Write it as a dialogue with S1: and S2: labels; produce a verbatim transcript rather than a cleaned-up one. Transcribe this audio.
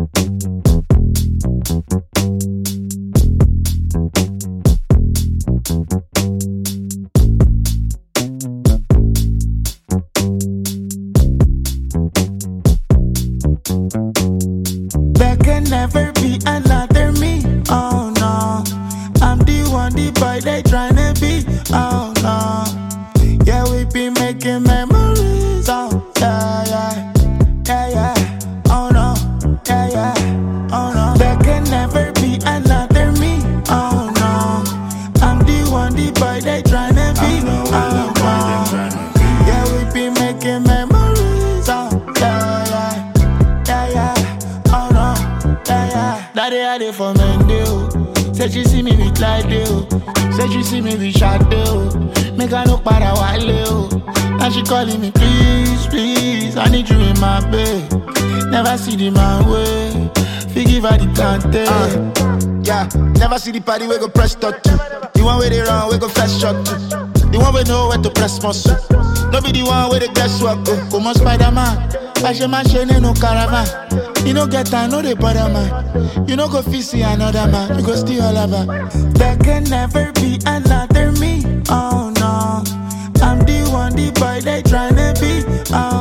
S1: There can never be another me. Oh no, I'm the one, the boy they tryna be. Oh no, yeah we be making memories. Oh yeah yeah, yeah yeah. Oh no, yeah yeah. Oh no, there can never be another me. Oh no, I'm the one, the boy they tryna be. Oh no, yeah we be making memories. Oh yeah yeah, yeah yeah. Oh no, yeah yeah. Daddy had it for Mendel. Said she see me with like deal. Said she see me with shadow. Make her look para wale. Now she calling me please, please. I need you in my bed. Never see the man way. Forgive her the tante.
S2: Uh, yeah, never see the party we go press start to. The one where they run, we go fast shot to. The one we know where to press muscle. No be the one where they guess what go. Come on Spider-Man. Fashion man, she no caravan. You no get time, no they bother man. You no go fit see another man. You go steal all of her.
S1: There can never be another me. Oh no, I'm the one, the boy they tryna be. Oh